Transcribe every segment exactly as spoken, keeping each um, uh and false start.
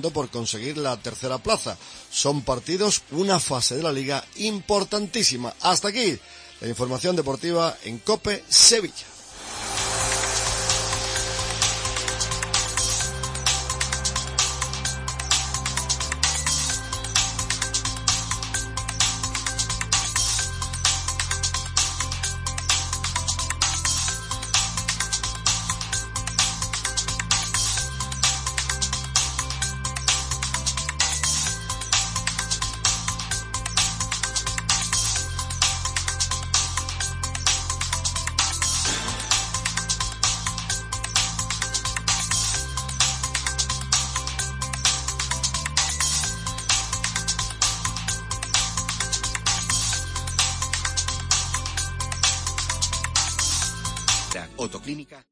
por conseguir la tercera plaza. Son partidos, una fase de la Liga importantísima. Hasta aquí la información deportiva en COPE Sevilla. Autoclínica.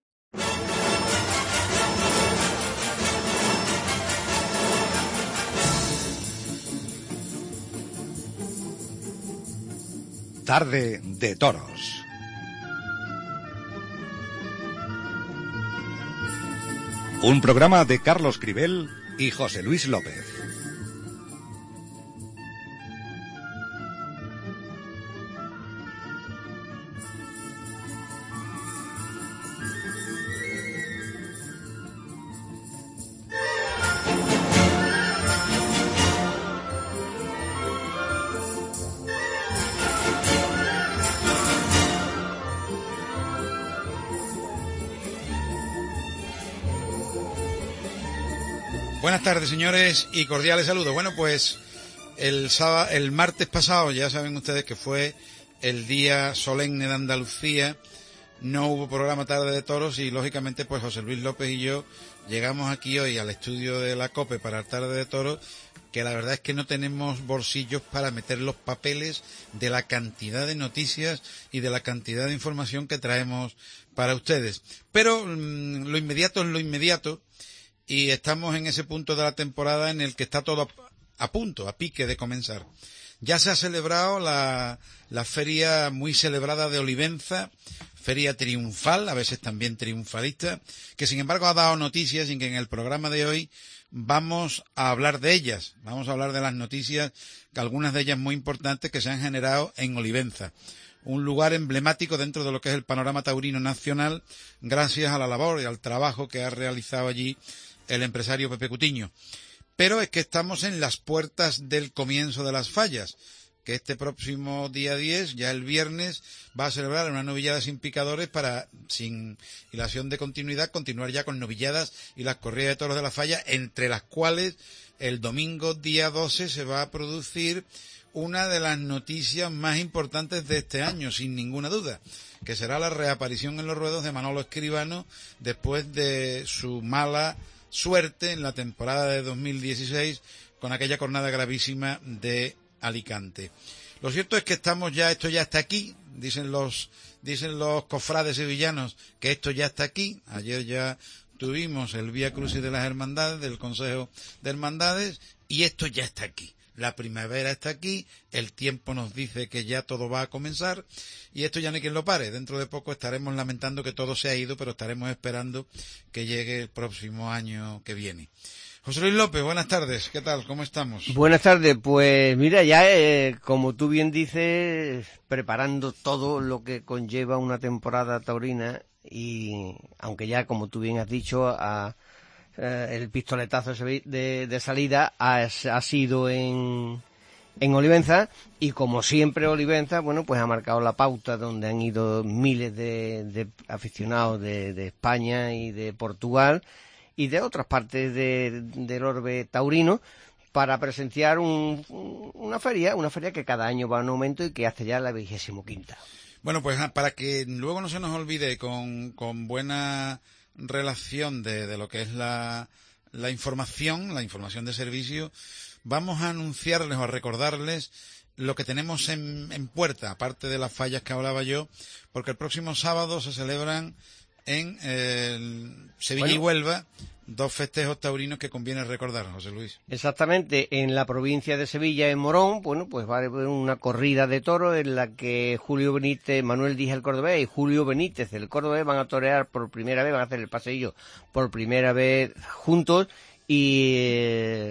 Tarde de toros. Un programa de Carlos Cribel y José Luis López. Buenas tardes, señores, y cordiales saludos. Bueno, pues el sábado, el martes pasado, ya saben ustedes que fue el día solemne de Andalucía, no hubo programa Tarde de Toros y, lógicamente, pues José Luis López y yo llegamos aquí hoy al estudio de la COPE para el Tarde de Toros, que la verdad es que no tenemos bolsillos para meter los papeles de la cantidad de noticias y de la cantidad de información que traemos para ustedes. Pero mmm, lo inmediato es lo inmediato. Y estamos en ese punto de la temporada en el que está todo a, a punto, a pique de comenzar. Ya se ha celebrado la, la feria muy celebrada de Olivenza, feria triunfal, a veces también triunfalista, que sin embargo ha dado noticias y que en el programa de hoy vamos a hablar de ellas. Vamos a hablar de las noticias, algunas de ellas muy importantes que se han generado en Olivenza. Un lugar emblemático dentro de lo que es el panorama taurino nacional, gracias a la labor y al trabajo que ha realizado allí el empresario Pepe Cutiño. Pero es que estamos en las puertas del comienzo de las fallas, que este próximo día diez, ya el viernes, va a celebrar una novillada sin picadores para, sin hilación de continuidad, continuar ya con novilladas y las corridas de toros de la falla, entre las cuales el domingo día doce se va a producir una de las noticias más importantes de este año, sin ninguna duda, que será la reaparición en los ruedos de Manolo Escribano después de su mala suerte en la temporada de dos mil dieciséis con aquella cornada gravísima de Alicante. Lo cierto es que estamos ya, esto ya está aquí, dicen los, dicen los cofrades sevillanos que esto ya está aquí. Ayer ya tuvimos el Vía Crucis de las Hermandades, del Consejo de Hermandades, y esto ya está aquí. La primavera está aquí, el tiempo nos dice que ya todo va a comenzar y esto ya no hay quien lo pare. Dentro de poco estaremos lamentando que todo se ha ido, pero estaremos esperando que llegue el próximo año que viene. José Luis López, buenas tardes, ¿qué tal? ¿Cómo estamos? Buenas tardes, pues mira, ya eh, como tú bien dices, preparando todo lo que conlleva una temporada taurina y aunque ya como tú bien has dicho, a... el pistoletazo de, de salida ha, ha sido en, en Olivenza y como siempre Olivenza, bueno, pues ha marcado la pauta donde han ido miles de, de aficionados de, de España y de Portugal y de otras partes de, del orbe taurino para presenciar un, una feria, una feria que cada año va en aumento y que hace ya la vigésimo quinta. Bueno, pues para que luego no se nos olvide con, con buena relación de, de lo que es la, la información, la información de servicio, vamos a anunciarles o a recordarles lo que tenemos en, en puerta, aparte de las fallas que hablaba yo, porque el próximo sábado se celebran en eh, Sevilla bueno. y Huelva dos festejos taurinos que conviene recordar, José Luis. Exactamente, en la provincia de Sevilla, en Morón, bueno, pues va a haber una corrida de toros en la que Julio Benítez, Manuel Díaz el Cordobés y Julio Benítez el Cordobés van a torear por primera vez, van a hacer el paseillo por primera vez juntos y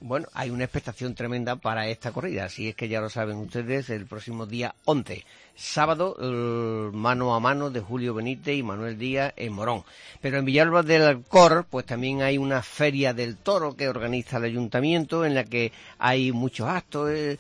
bueno, hay una expectación tremenda para esta corrida, así es que ya lo saben ustedes, el próximo día once, sábado, el mano a mano de Julio Benítez y Manuel Díaz en Morón. Pero en Villalba del Alcor, pues también hay una feria del toro que organiza el ayuntamiento, en la que hay muchos actos, eh,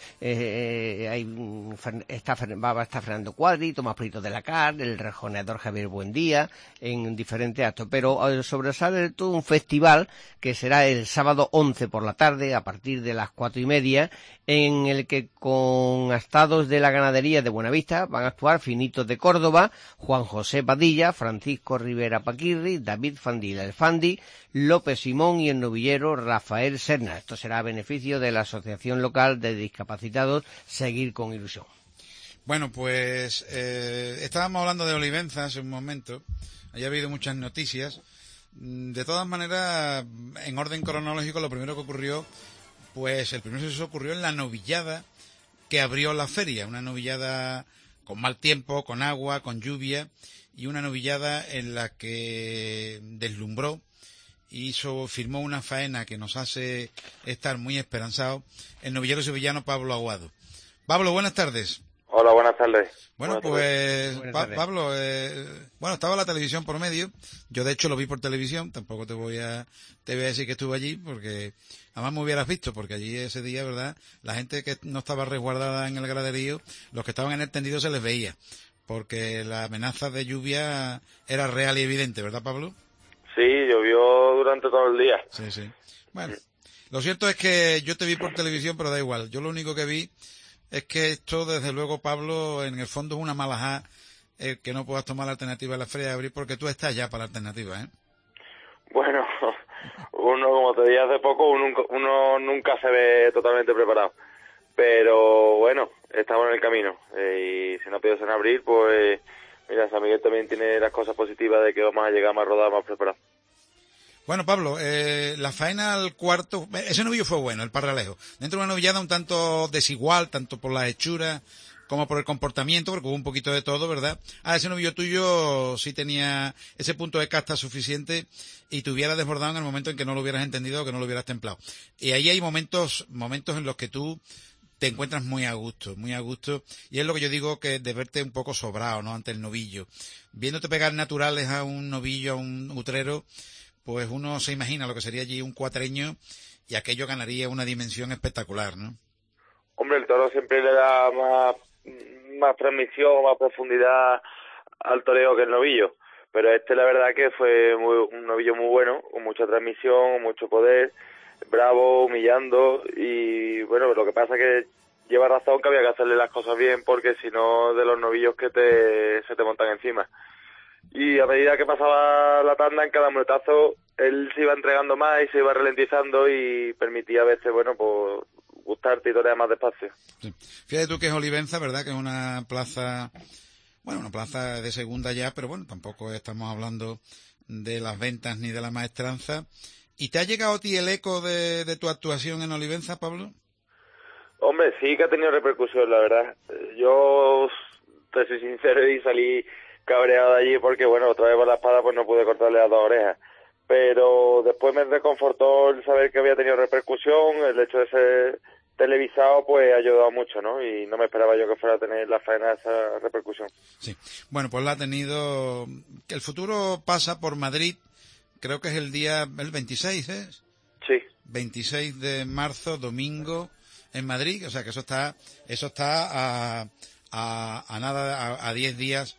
eh, hay, está, va a estar Fernando Cuadri, Tomás Prieto de la Car, el rejoneador Javier Buendía, en diferentes actos. Pero eh, sobresale todo un festival que será el sábado once por la tarde, a partir de las cuatro y media, en el que con astados de la ganadería de Buenavista van a actuar Finitos de Córdoba, Juan José Padilla, Francisco Rivera Paquirri, David Fandil el Fandi, López Simón y el novillero Rafael Serna. Esto será a beneficio de la Asociación Local de Discapacitados Seguir con Ilusión. Bueno, pues eh, estábamos hablando de Olivenza hace un momento, ha habido muchas noticias. De todas maneras, en orden cronológico, lo primero que ocurrió, pues el primer suceso ocurrió en la novillada que abrió la feria, una novillada con mal tiempo, con agua, con lluvia, y una novillada en la que deslumbró, hizo, firmó una faena que nos hace estar muy esperanzados, el novillero sevillano Pablo Aguado. Pablo, buenas tardes. Hola, buenas tardes. Bueno, buenas pues, tardes. Pa Pablo, eh, bueno, estaba la televisión por medio, yo de hecho lo vi por televisión, tampoco te voy a, te voy a decir que estuve allí, porque además me hubieras visto, porque allí ese día, ¿verdad?, la gente que no estaba resguardada en el graderío, los que estaban en el tendido se les veía, porque la amenaza de lluvia era real y evidente, ¿verdad, Pablo? Sí, llovió durante todo el día. Sí, sí. Bueno, lo cierto es que yo te vi por televisión, pero da igual, yo lo único que vi es que esto, desde luego, Pablo, en el fondo es una malajá eh, que no puedas tomar la alternativa de la Feria de Abril, porque tú estás ya para la alternativa, ¿eh? Bueno, uno, como te dije hace poco, uno, uno nunca se ve totalmente preparado. Pero bueno, estamos en el camino. Eh, y si no pides en abril, pues mira, San Miguel también tiene las cosas positivas de que vamos a llegar más rodados, más preparados. Bueno, Pablo, eh, la faena al cuarto, ese novillo fue bueno, el Parralejo. Dentro de una novillada un tanto desigual, tanto por la hechura como por el comportamiento, porque hubo un poquito de todo, ¿verdad? Ah, ese novillo tuyo sí tenía ese punto de casta suficiente y te hubiera desbordado en el momento en que no lo hubieras entendido o que no lo hubieras templado. Y ahí hay momentos, momentos en los que tú te encuentras muy a gusto, muy a gusto, y es lo que yo digo, que de verte un poco sobrado, ¿no?, ante el novillo. Viéndote pegar naturales a un novillo, a un utrero, pues uno se imagina lo que sería allí un cuatreño y aquello ganaría una dimensión espectacular, ¿no? Hombre, el toro siempre le da más, más transmisión, más profundidad al toreo que el novillo, pero este la verdad que fue muy, un novillo muy bueno, con mucha transmisión, mucho poder, bravo, humillando, y bueno, lo que pasa es que lleva razón que había que hacerle las cosas bien, porque si no, de los novillos que te se te montan encima. Y a medida que pasaba la tanda, en cada muletazo, él se iba entregando más y se iba ralentizando y permitía a veces, bueno, pues gustarte y torear más despacio. Sí. Fíjate tú que es Olivenza, ¿verdad?, que es una plaza, bueno, una plaza de segunda ya, pero bueno, tampoco estamos hablando de las ventas ni de la maestranza. ¿Y te ha llegado a ti el eco de, de tu actuación en Olivenza, Pablo? Hombre, sí que ha tenido repercusión, la verdad. Yo, te soy sincero, y salí cabreado de allí porque, bueno, otra vez por la espada pues no pude cortarle las dos orejas. Pero después me reconfortó el saber que había tenido repercusión, el hecho de ser televisado pues ha ayudado mucho, ¿no? Y no me esperaba yo que fuera a tener la faena esa repercusión. Sí, bueno, pues la ha tenido. El futuro pasa por Madrid, creo que es el día, el veintiséis, ¿eh? Sí. veintiséis de marzo, domingo, en Madrid, o sea que eso está, eso está a, a, a nada, a, a diez días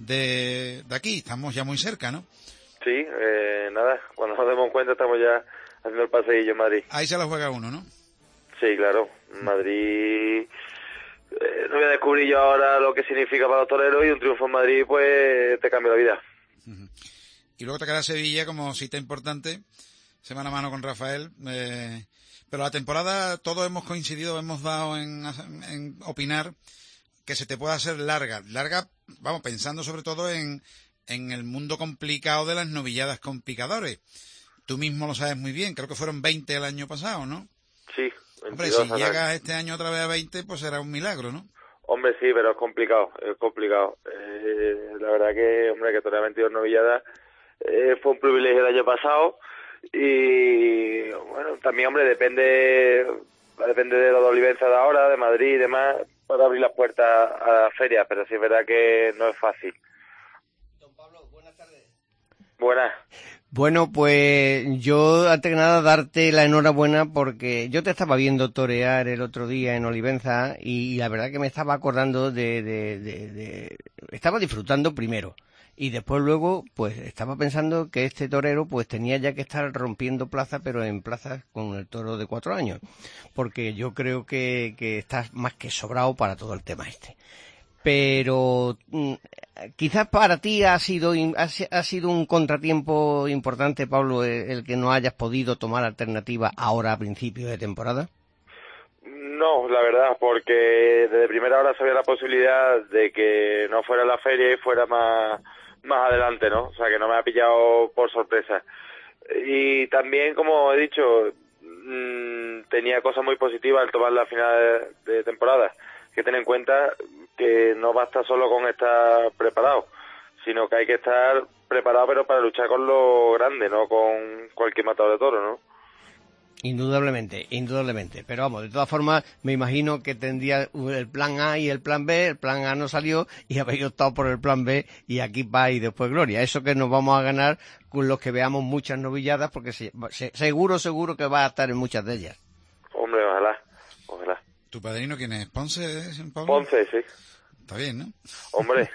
de, de aquí, estamos ya muy cerca, ¿no? Sí, eh, nada, cuando nos demos cuenta estamos ya haciendo el paseillo en Madrid. Ahí se la juega uno, ¿no? Sí, claro, Madrid, eh, no voy a descubrir yo ahora lo que significa para los toreros, y un triunfo en Madrid pues te cambia la vida. Uh-huh. Y luego te queda Sevilla como cita importante, semana a mano con Rafael, eh, pero la temporada todos hemos coincidido, hemos dado en, en opinar que se te puede hacer larga, larga, vamos, pensando sobre todo en, en el mundo complicado de las novilladas con picadores. Tú mismo lo sabes muy bien, creo que fueron veinte el año pasado, ¿no? Sí. Hombre, si llegas este año otra vez a veinte, pues será un milagro, ¿no? Hombre, sí, pero es complicado, es complicado. Eh, la verdad que, hombre, que torear veintidós novilladas eh, fue un privilegio el año pasado, Y bueno, también, hombre, depende depende de lo de Olivenza de ahora, de Madrid y demás, para abrir las puertas a la feria, pero sí es verdad que no es fácil. Don Pablo, buenas tardes. Buenas. Bueno, pues yo antes que nada darte la enhorabuena porque yo te estaba viendo torear el otro día en Olivenza y, y la verdad que me estaba acordando de, de, de, de... Estaba disfrutando primero y después luego pues estaba pensando que este torero pues tenía ya que estar rompiendo plaza, pero en plazas con el toro de cuatro años, porque yo creo que, que estás más que sobrado para todo el tema este. Pero mm, quizás para ti ha sido ha, ha sido un contratiempo importante, Pablo, el, el que no hayas podido tomar alternativa ahora a principio de temporada. No, la verdad, porque desde primera hora sabía la posibilidad de que no fuera la feria y fuera más, más adelante, ¿no? O sea, que no me ha pillado por sorpresa. Y también, como he dicho, mmm, tenía cosas muy positivas al tomar la final de, de temporada. Hay que tener en cuenta que no basta solo con estar preparado, sino que hay que estar preparado pero para luchar con lo grande, no con cualquier matador de toro, ¿no? Indudablemente, indudablemente. Pero vamos, de todas formas, me imagino que tendría el plan A y el plan B. El plan A no salió y habéis optado por el plan B y aquí va y después gloria. Eso que nos vamos a ganar con los que veamos muchas novilladas, porque se, se, seguro, seguro que va a estar en muchas de ellas. Hombre, ojalá, ojalá. ¿Tu padrino quién es? ¿Ponce, Pablo? Ponce, sí. Está bien, ¿no? Hombre.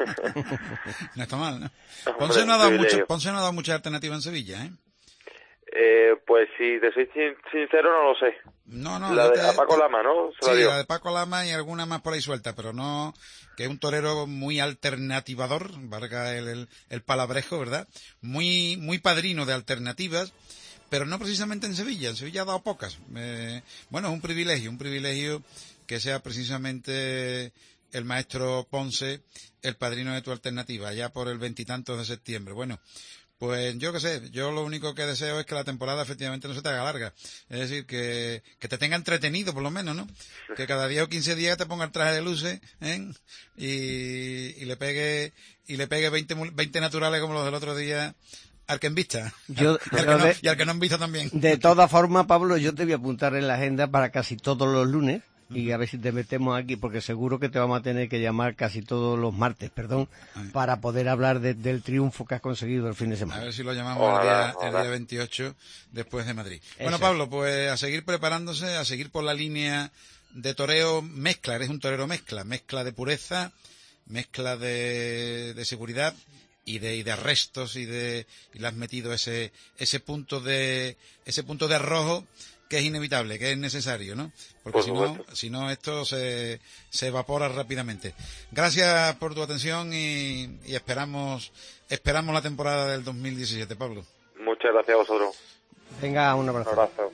No está mal, ¿no? Hombre, Ponce no ha dado privilegio. mucho, Ponce no ha dado mucha alternativa en Sevilla, ¿eh? Eh, pues si te soy sin- sincero, no lo sé. No, no. La de te- a Paco te- Lama, ¿no? Se la Sí, dio. la de Paco Lama y alguna más por ahí suelta, pero no, que es un torero muy alternativador, valga el, el, el palabrejo, ¿verdad? Muy, muy padrino de alternativas, pero no precisamente en Sevilla. En Sevilla ha dado pocas. Eh, bueno, es un privilegio, un privilegio que sea precisamente el maestro Ponce el padrino de tu alternativa, ya por el veintitantos de septiembre. Bueno, pues yo qué sé, yo lo único que deseo es que la temporada efectivamente no se te haga larga. Es decir, que, que te tenga entretenido por lo menos, ¿no? Que cada diez o quince días te ponga el traje de luces, ¿eh? Y, y le pegue, y le pegue veinte, veinte naturales como los del otro día al que en vista. Yo, y, al que no, de, y al que no en vista también. De todas formas, Pablo, yo te voy a apuntar en la agenda para casi todos los lunes. Y a ver si te metemos aquí, porque seguro que te vamos a tener que llamar casi todos los martes, perdón, Ay. para poder hablar de, del triunfo que has conseguido el fin de semana. A ver si lo llamamos Ojalá, el, día, ojalá. el día veintiocho, después de Madrid. Eso. Bueno, Pablo, pues a seguir preparándose, a seguir por la línea de toreo mezcla. Eres un torero mezcla, mezcla de pureza, mezcla de, de seguridad y de, y de arrestos y de y le has metido ese ese punto de ese punto de arrojo que es inevitable, que es necesario, ¿no? Porque Por si no, supuesto. si no esto se, se evapora rápidamente. Gracias por tu atención y, y esperamos esperamos la temporada del dos mil diecisiete, Pablo. Muchas gracias a vosotros. Venga, un Un abrazo. abrazo.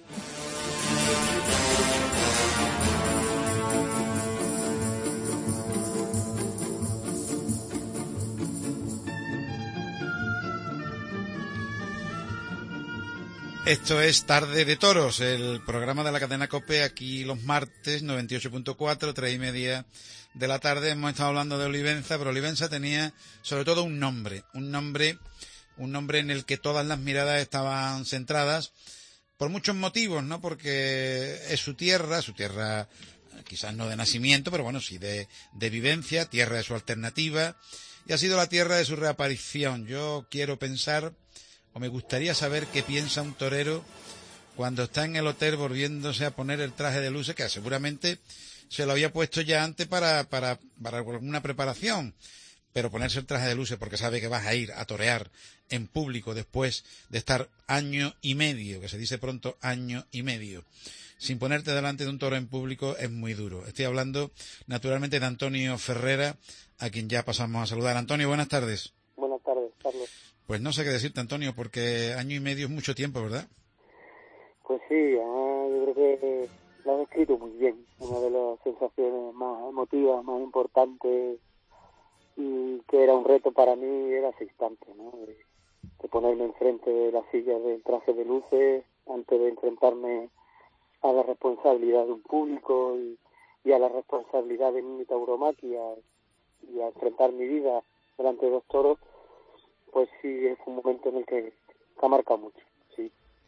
Esto es Tarde de Toros, el programa de la cadena COPE, aquí los martes, noventa y ocho punto cuatro, tres y media de la tarde. Hemos estado hablando de Olivenza, pero Olivenza tenía sobre todo un nombre, un nombre, un nombre en el que todas las miradas estaban centradas, por muchos motivos, ¿no? Porque es su tierra, su tierra quizás no de nacimiento, pero bueno, sí de, de vivencia, tierra de su alternativa, y ha sido la tierra de su reaparición. Yo quiero pensar, o me gustaría saber qué piensa un torero cuando está en el hotel volviéndose a poner el traje de luces, que seguramente se lo había puesto ya antes para, para, para alguna preparación, pero ponerse el traje de luces porque sabe que vas a ir a torear en público después de estar año y medio, que se dice pronto año y medio, sin ponerte delante de un toro en público es muy duro. Estoy hablando naturalmente de Antonio Ferrera, a quien ya pasamos a saludar. Antonio, buenas tardes. Buenas tardes, Carlos. Pues no sé qué decirte, Antonio, porque año y medio es mucho tiempo, ¿verdad? Pues sí, además yo creo que lo has escrito muy bien. Una de las sensaciones más emotivas, más importantes, y que era un reto para mí era ese instante, ¿no? De, de ponerme enfrente de la silla del traje de luces antes de enfrentarme a la responsabilidad de un público y, y a la responsabilidad de mi tauromaquia y a enfrentar mi vida delante de dos toros. Pues sí, es un momento en el que, que ha marcado mucho, sí.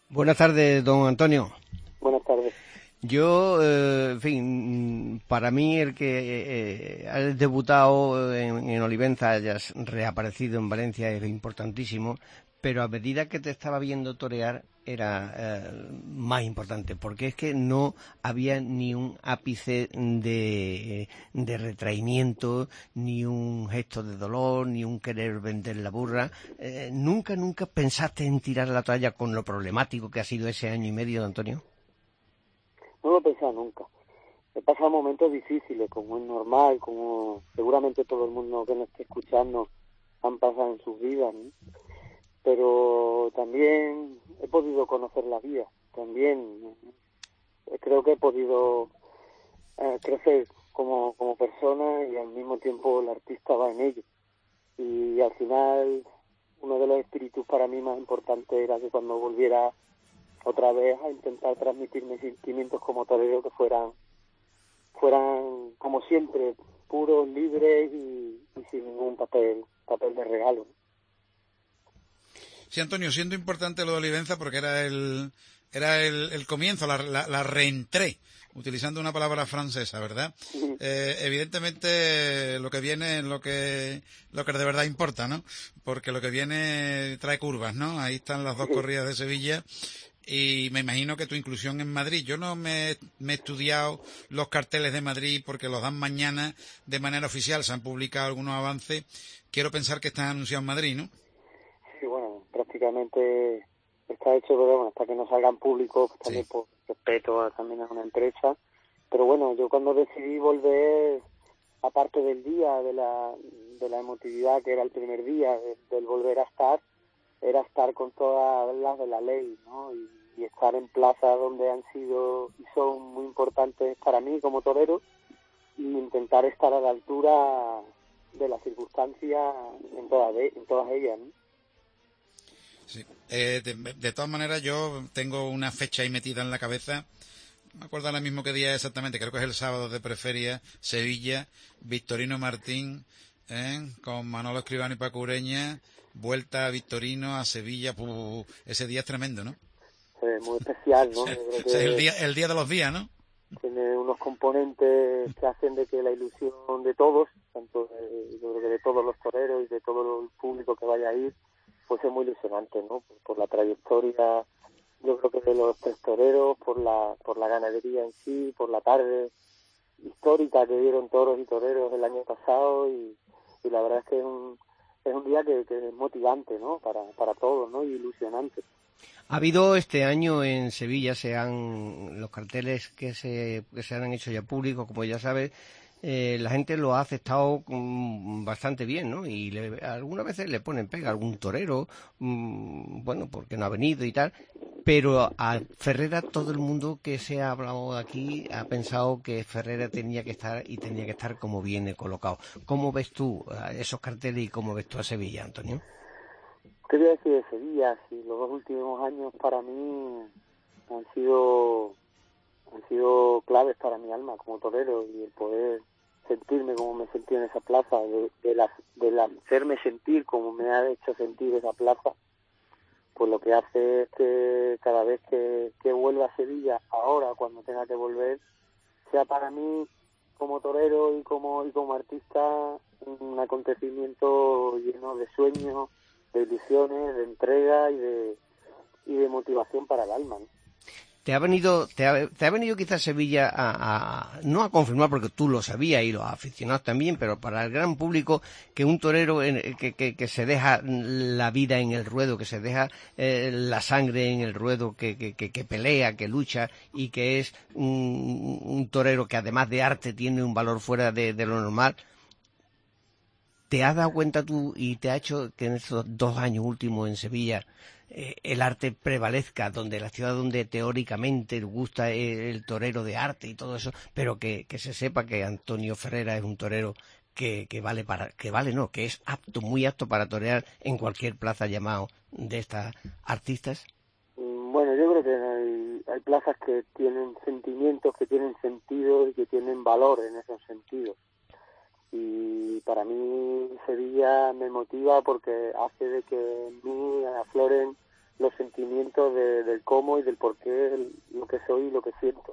Buenas tardes, don Antonio. Buenas tardes. Yo, eh, en fin, para mí el que eh, hayas debutado en, en Olivenza, hayas reaparecido en Valencia es importantísimo, pero a medida que te estaba viendo torear era eh, más importante, porque es que no había ni un ápice de, de retraimiento, ni un gesto de dolor, ni un querer vender la burra. Eh, ¿Nunca, nunca pensaste en tirar la toalla con lo problemático que ha sido ese año y medio, don Antonio? No lo he pensado nunca. He pasado momentos difíciles, como es normal, como seguramente todo el mundo que nos esté escuchando han pasado en sus vidas, ¿no? Pero también he podido conocer la vida, también creo que he podido eh, crecer como, como persona y al mismo tiempo el artista va en ello. Y al final uno de los espíritus para mí más importantes era que cuando volviera otra vez a intentar transmitir mis sentimientos como torero que fueran, fueran como siempre, puros, libres y, y sin ningún papel, papel de regalo. Sí, Antonio, siendo importante lo de Olivenza porque era el era el, el comienzo, la, la, la reentrée, utilizando una palabra francesa, ¿verdad? Sí. Eh, evidentemente lo que viene es lo que lo que de verdad importa, ¿no? Porque lo que viene trae curvas, ¿no? Ahí están las dos corridas de Sevilla y me imagino que tu inclusión en Madrid. Yo no me, me he estudiado los carteles de Madrid porque los dan mañana de manera oficial, se han publicado algunos avances. Quiero pensar que están anunciados en Madrid, ¿no? Sí, bueno, prácticamente está hecho, pero bueno, hasta que no salgan públicos, pues también sí. Por respeto también a una empresa. Pero bueno, yo cuando decidí volver, aparte del día, de la de la emotividad que era el primer día, de, del volver a estar, era estar con todas las de la ley, ¿no? Y, y estar en plazas donde han sido y son muy importantes para mí como torero y intentar estar a la altura de las circunstancias en todas, en todas ellas, ¿no? Sí. Eh, de, de todas maneras, yo tengo una fecha ahí metida en la cabeza. No me acuerdo ahora mismo qué día exactamente. Creo que es el sábado de Preferia, Sevilla, Victorino Martín, ¿eh? Con Manolo Escribano y Paco Ureña, vuelta a Victorino, a Sevilla. Puh, ese día es tremendo, ¿no? Sí, muy especial, ¿no? Yo creo que es el día, el día de los días, ¿no? Tiene unos componentes que hacen de que la ilusión de todos, tanto de, yo creo que de todos los toreros y de todo el público que vaya a ir, pues es muy ilusionante, ¿no? Por, por la trayectoria, yo creo que de los tres toreros, por la por la ganadería en sí, por la tarde histórica que dieron toros y toreros el año pasado y, y la verdad es que es un es un día que, que es motivante, ¿no? Para para todos, ¿no? Y ilusionante. Ha habido este año en Sevilla, se han los carteles que se que se han hecho ya públicos, como ya sabes. Eh, la gente lo ha aceptado um, bastante bien, ¿no? Y le, algunas veces le ponen pega a algún torero, um, bueno, porque no ha venido y tal, pero a Ferrera todo el mundo que se ha hablado aquí ha pensado que Ferrera tenía que estar y tenía que estar como viene colocado. ¿Cómo ves tú esos carteles y cómo ves tú a Sevilla, Antonio? ¿Qué voy a decir de Sevilla? Si los dos últimos años para mí han sido han sido claves para mi alma como torero y el poder sentirme como me sentí en esa plaza, de, de, la, de la, hacerme sentir como me ha hecho sentir esa plaza, pues lo que hace es que cada vez que, que vuelva a Sevilla, ahora cuando tenga que volver, sea para mí como torero y como, y como artista un acontecimiento lleno de sueños, de ilusiones, de entrega y de, y de motivación para el alma, ¿no? Te ha venido, te ha, te ha venido quizás Sevilla a, a, no a confirmar porque tú lo sabías y los aficionados también, pero para el gran público que un torero en, que, que, que se deja la vida en el ruedo, que se deja eh, la sangre en el ruedo, que, que, que, que pelea, que lucha y que es un, un torero que además de arte tiene un valor fuera de, de lo normal. ¿Te has dado cuenta tú y te ha hecho que en estos dos años últimos en Sevilla eh, el arte prevalezca, donde la ciudad donde teóricamente gusta el, el torero de arte y todo eso, pero que, que se sepa que Antonio Ferrera es un torero que, que vale para, que vale no, que es apto, muy apto para torear en cualquier plaza llamado de estas artistas? Bueno, yo creo que hay, hay plazas que tienen sentimientos, que tienen sentido y que tienen valor en esos sentidos. Y para mí Sevilla me motiva porque hace de que en mí afloren los sentimientos de, del cómo y del por qué, lo que soy y lo que siento.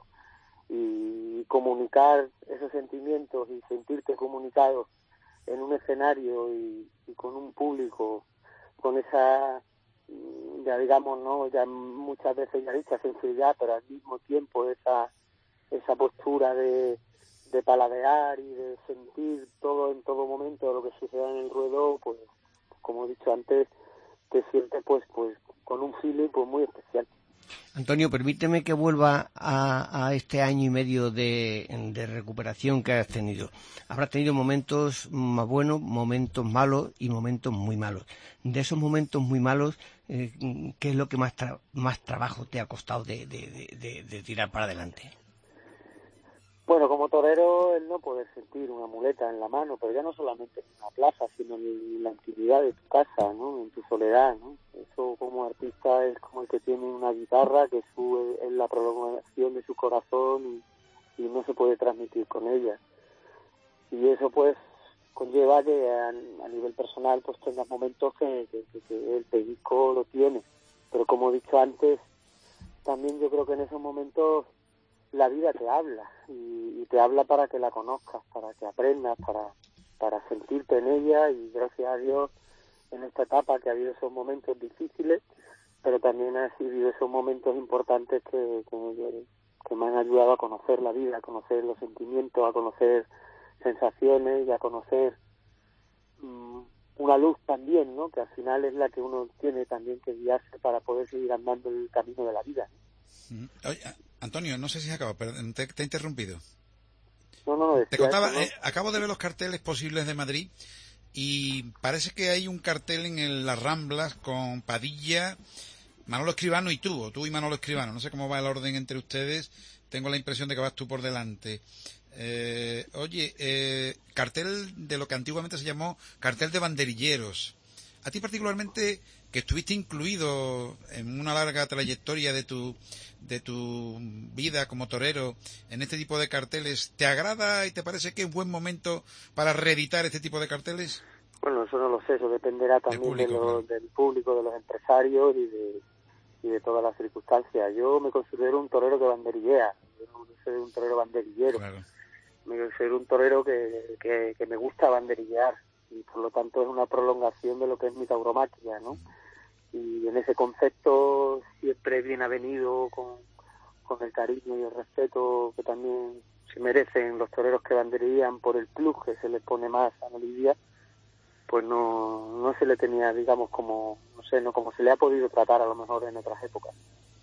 Y comunicar esos sentimientos y sentirte comunicado en un escenario y, y con un público, con esa, ya digamos, no, ya muchas veces ya dicha sensibilidad, pero al mismo tiempo esa esa postura de, de paladear y de sentir todo en todo momento lo que suceda en el ruedo, pues como he dicho antes, te sientes pues pues con un feeling pues muy especial. Antonio, permíteme que vuelva a, a este año y medio de, de recuperación que has tenido. Habrás tenido momentos más buenos, momentos malos y momentos muy malos. De esos momentos muy malos, eh, ¿qué es lo que más tra- más trabajo te ha costado de, de, de, de, de tirar para adelante? Bueno, como torero, el no poder sentir una muleta en la mano, pero ya no solamente en una plaza, sino en la intimidad de tu casa, ¿no? En tu soledad, ¿no? Eso como artista es como el que tiene una guitarra que sube en la prolongación de su corazón y, y no se puede transmitir con ella. Y eso pues conlleva que a, a nivel personal pues tengas momentos que, que, que, que el pellizco lo tiene. Pero como he dicho antes, también yo creo que en esos momentos la vida te habla y, y te habla para que la conozcas, para que aprendas, para, para sentirte en ella y gracias a Dios en esta etapa que ha habido esos momentos difíciles, pero también ha habido esos momentos importantes que, que, que me han ayudado a conocer la vida, a conocer los sentimientos, a conocer sensaciones y a conocer um, una luz también, ¿no? Que al final es la que uno tiene también que guiarse para poder seguir andando el camino de la vida, ¿no? Oye, Antonio, no sé si se acaba, pero te, te he interrumpido. No, no, decía Te contaba, eso, ¿no? eh, acabo de ver los carteles posibles de Madrid y parece que hay un cartel en el, las Ramblas con Padilla, Manolo Escribano y tú, o tú y Manolo Escribano. No sé cómo va el orden entre ustedes. Tengo la impresión de que vas tú por delante. Eh, oye, eh, cartel de lo que antiguamente se llamó cartel de banderilleros. A ti particularmente, que estuviste incluido en una larga trayectoria de tu de tu vida como torero en este tipo de carteles, ¿te agrada y te parece que es un buen momento para reeditar este tipo de carteles? Bueno, eso no lo sé, eso dependerá también público, de lo, claro. del público, de los empresarios y de, y de todas las circunstancias. Yo me considero un torero que banderillea, yo no soy un torero banderillero. Claro. Me considero un torero que, que, que me gusta banderillear y por lo tanto es una prolongación de lo que es mi tauromaquia, ¿no? Y en ese concepto siempre bien avenido con, con el cariño y el respeto que también se merecen los toreros que banderillean por el plus que se les pone más a la lidia, pues no, no se le tenía, digamos, como, no sé, no como se le ha podido tratar a lo mejor en otras épocas.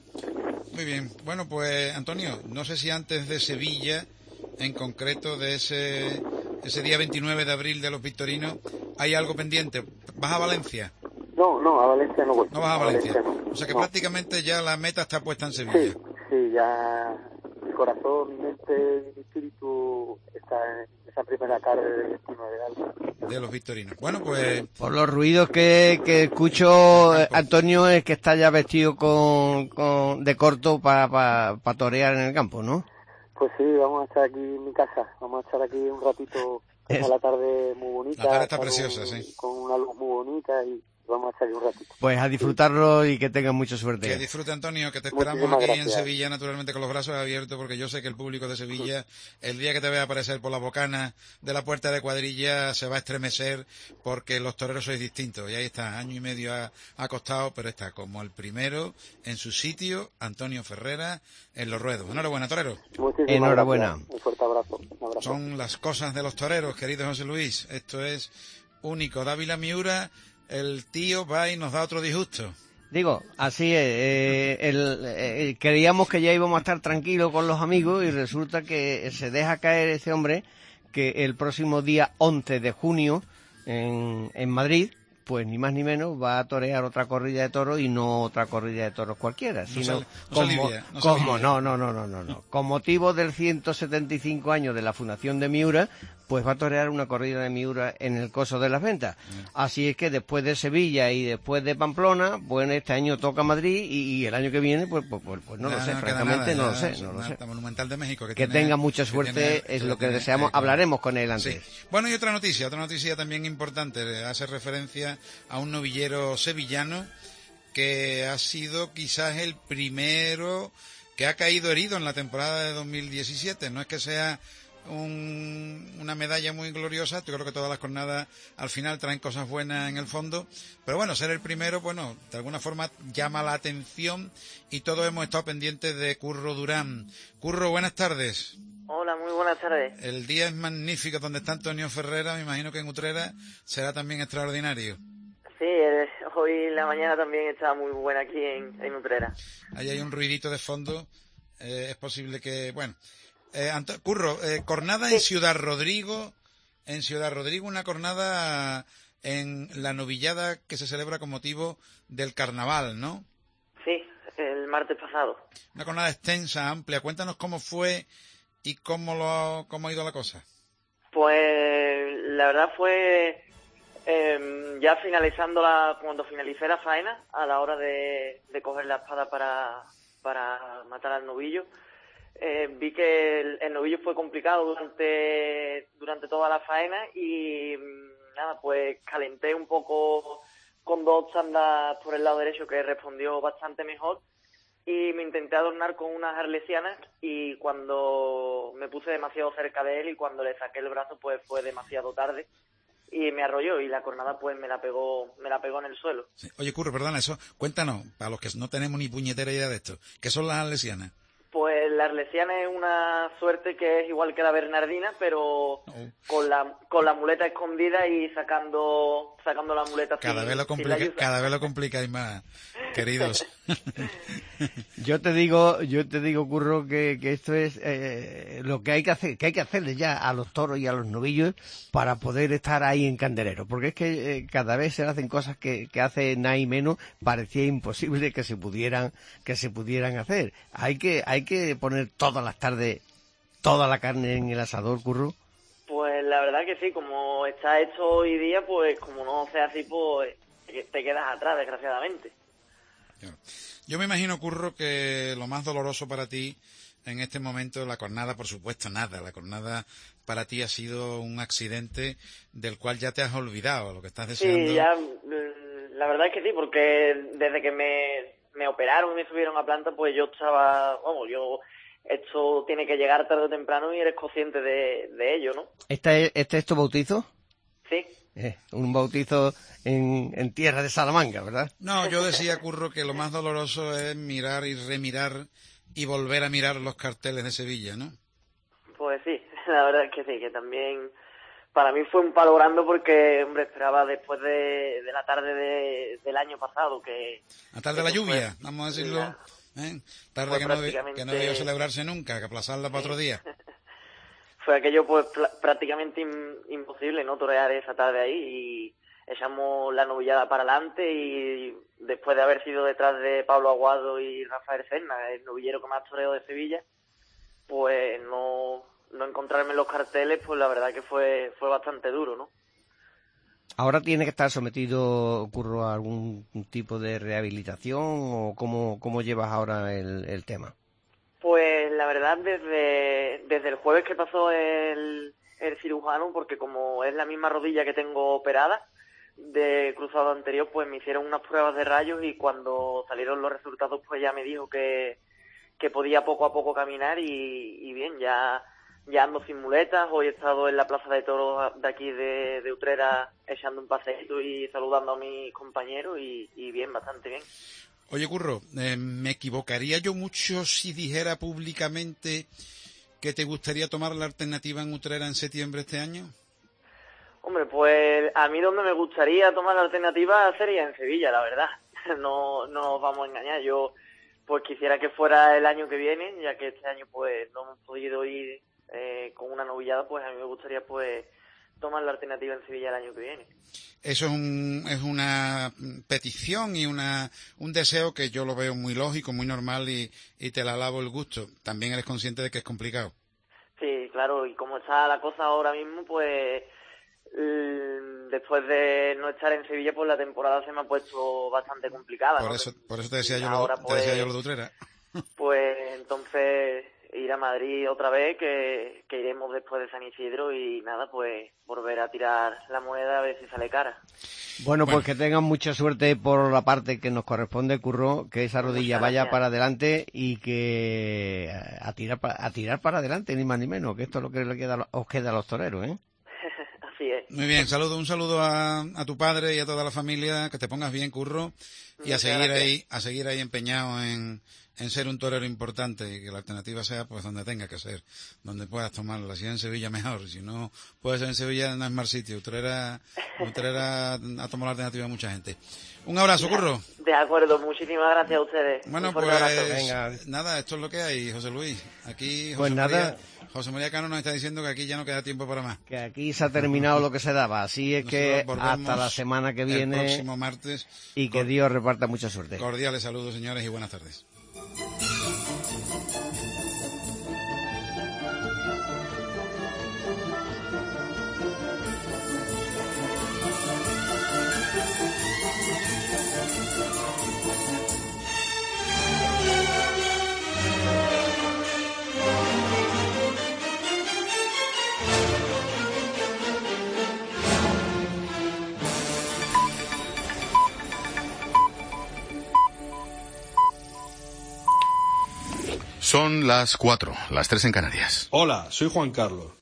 Muy bien. Bueno, pues Antonio, no sé si antes de Sevilla, en concreto de ese ese día veintinueve de abril de los Victorinos, hay algo pendiente. ¿Vas a Valencia? No, no, a Valencia no voy. No vas a Valencia. A Valencia no. O sea que No. prácticamente ya la meta está puesta en Sevilla. Sí, sí, ya mi corazón, mi mente y mi espíritu está en esa primera tarde del veintinueve de abril. De los Victorinos. Bueno, pues Por los ruidos que, que escucho, eh, Antonio, es que está ya vestido con, con de corto para pa, pa torear en el campo, ¿no? Pues sí, vamos a estar aquí en mi casa, vamos a estar aquí un ratito, que está la tarde muy bonita. La tarde está con preciosa, un- sí. Con una luz muy bonita y vamos a estar aquí un ratito. Pues a disfrutarlo y que tengan mucha que suerte. disfrute, Antonio, que te esperamos Muchísimas aquí en gracias. Sevilla, naturalmente con los brazos abiertos, porque yo sé que el público de Sevilla, el día que te vea aparecer por la bocana de la puerta de cuadrilla, se va a estremecer, porque los toreros sois distintos. Y ahí está, año y medio ha, ha costado, pero está como el primero en su sitio, Antonio Ferrera, en Los Ruedos. Enhorabuena, torero. Muchísimas Enhorabuena. gracias. Un fuerte abrazo. Un abrazo. Son las cosas de los toreros, querido José Luis. Esto es único. Dávila Miura, el tío va y nos da otro disgusto. Digo, así es, eh, el, eh, creíamos que ya íbamos a estar tranquilos con los amigos y resulta que se deja caer ese hombre que el próximo día once de junio en, en Madrid, pues ni más ni menos va a torear otra corrida de toros y no otra corrida de toros cualquiera, sino se- no se como, alivia, no se como alivia. no, no, no, no, no, no, con motivo del ciento setenta y cinco años de la fundación de Miura, pues va a torear una corrida de Miura en el Coso de las Ventas. Así es que después de Sevilla y después de Pamplona, bueno, este año toca Madrid y, y el año que viene, pues, pues, pues, pues no Ya lo sé, queda francamente nada, no lo ya sé, no lo es sé. la Monumental de México, que, Que tiene- tenga mucha que suerte tiene- es que lo que tiene- deseamos. eh, claro. Hablaremos con él antes. Sí. Bueno, y otra noticia, otra noticia también importante, hace referencia a un novillero sevillano que ha sido quizás el primero que ha caído herido en la temporada de dos mil diecisiete. No es que sea un, una medalla muy gloriosa, yo creo que todas las jornadas al final traen cosas buenas en el fondo, pero bueno, ser el primero, bueno, de alguna forma llama la atención y todos hemos estado pendientes de Curro Durán. Curro, buenas tardes. Hola, muy buenas tardes. El día es magnífico donde está Antonio Ferrera, me imagino que en Utrera será también extraordinario. Sí, el, hoy la mañana también está muy buena aquí en, en Utrera. Ahí hay un ruidito de fondo, eh, es posible que, bueno... Eh, Anto- Curro, eh, jornada Sí. en Ciudad Rodrigo, en Ciudad Rodrigo una jornada en la novillada que se celebra con motivo del carnaval, ¿no? Sí, el martes pasado. Una jornada extensa, amplia. Cuéntanos cómo fue y cómo lo cómo ha ido la cosa. Pues la verdad fue eh, ya finalizando la, cuando finalicé la faena, a la hora de, de coger la espada para, para matar al novillo. Eh, vi que el, el novillo fue complicado durante durante toda la faena y nada, pues calenté un poco con dos tandas por el lado derecho que respondió bastante mejor y me intenté adornar con unas arlesianas y cuando me puse demasiado cerca de él y cuando le saqué el brazo pues fue demasiado tarde y me arrolló y la cornada pues me la pegó me la pegó en el suelo. Sí. Oye, Curro, perdona, eso, cuéntanos, para los que no tenemos ni puñetera idea de esto, ¿qué son las arlesianas? Pues la arlesiana es una suerte que es igual que la bernardina, pero Oh. con la con la muleta escondida y sacando sacando la muleta Cada sin, vez lo sin la complica, yuza. cada vez lo complicáis más, queridos. Yo te digo, yo te digo, Curro, que, que esto es eh, lo que hay que hacer, que hay que hacerle ya a los toros y a los novillos para poder estar ahí en Candelero, porque es que eh, cada vez se hacen cosas que, que hace nada y menos parecía imposible que se pudieran, que se pudieran hacer. Hay que, hay que poner todas las tardes toda la carne en el asador, Curro. Pues la verdad que sí, como está hecho hoy día, pues como no sea así, pues te quedas atrás, desgraciadamente. Claro. Yo me imagino, Curro, que lo más doloroso para ti en este momento, la cornada, por supuesto, nada. La cornada para ti ha sido un accidente del cual ya te has olvidado, lo que estás deseando. Sí, ya, mm, la verdad es que sí, porque desde que me, me operaron y me subieron a planta, pues yo estaba, vamos, yo, esto tiene que llegar tarde o temprano y eres consciente de, de ello, ¿no? ¿Este, es- este es tu bautizo? Sí. Eh, un bautizo en, en tierra de Salamanca, ¿verdad? No, yo decía, Curro, que lo más doloroso es mirar y remirar y volver a mirar los carteles de Sevilla, ¿no? Pues sí, la verdad es que sí, que también para mí fue un palo grande porque, hombre, esperaba después de, de la tarde de, del año pasado que... A tarde de la eso fue- lluvia, vamos a decirlo, la- ¿eh? Tarde fue que no, de- prácticamente- que no debió celebrarse nunca, que aplazarla para otro día. Fue aquello pues pl- prácticamente im- imposible, ¿no? Torear esa tarde ahí y echamos la novillada para adelante y después de haber sido detrás de Pablo Aguado y Rafael Serna, el novillero que más toreo de Sevilla, pues no, no encontrarme en los carteles, pues la verdad que fue, fue bastante duro, ¿no? ¿Ahora tiene que estar sometido, Curro, a algún tipo de rehabilitación o cómo, cómo llevas ahora el, el tema? Pues la verdad desde, desde el jueves que pasó el, el cirujano, porque como es la misma rodilla que tengo operada de cruzado anterior, pues me hicieron unas pruebas de rayos y cuando salieron los resultados pues ya me dijo que, que podía poco a poco caminar y, y bien, ya, ya ando sin muletas. Hoy he estado en la plaza de toros de aquí de, de Utrera echando un paseíto y saludando a mis compañeros y, y bien, bastante bien. Oye, Curro, eh, ¿me equivocaría yo mucho si dijera públicamente que te gustaría tomar la alternativa en Utrera en septiembre este año? Hombre, pues a mí donde me gustaría tomar la alternativa sería en Sevilla, la verdad. No, no nos vamos a engañar. Yo pues quisiera que fuera el año que viene, ya que este año pues no hemos podido ir eh, con una novillada, pues a mí me gustaría pues tomar la alternativa en Sevilla el año que viene. Eso es, un, es una petición y una un deseo que yo lo veo muy lógico, muy normal y, y te la alabo el gusto. También eres consciente de que es complicado. Sí, claro, y como está la cosa ahora mismo, pues l- después de no estar en Sevilla, pues la temporada se me ha puesto bastante complicada. Por ¿no? eso, por eso te decía, yo Ahora, lo, te decía pues, yo lo de Utrera. Pues entonces ir a Madrid otra vez, que, que iremos después de San Isidro y nada, pues volver a tirar la moneda a ver si sale cara. Bueno, Bueno. pues que tengan mucha suerte por la parte que nos corresponde, Curro, que esa rodilla Muchas vaya gracias. para adelante y que a tirar, pa- a tirar para adelante, ni más ni menos, que esto es lo que le queda, a los- os queda a los toreros, ¿eh? Así es. Muy bien, saludo, un saludo a, a tu padre y a toda la familia, que te pongas bien, Curro, y a Muchas seguir gracias. ahí, a seguir ahí empeñado en, en ser un torero importante y que la alternativa sea pues donde tenga que ser, donde puedas tomarla. Si es en Sevilla mejor, si no puede ser en Sevilla no es mal sitio. Utrera, Utrera ha tomado la alternativa de mucha gente. Un abrazo, Curro. De acuerdo, muchísimas gracias a ustedes. Bueno, Un pues fuerte abrazo. Venga. nada, esto es lo que hay, José Luis. Aquí José Pues María, nada. José María Cano nos está diciendo que aquí ya no queda tiempo para más. Que aquí se ha terminado lo que se daba, así es que Nosotros volvemos hasta la semana que el viene próximo martes. y que Dios reparta mucha suerte. Cordiales saludos, señores, y buenas tardes. Son las cuatro, las tres en Canarias. Hola, soy Juan Carlos.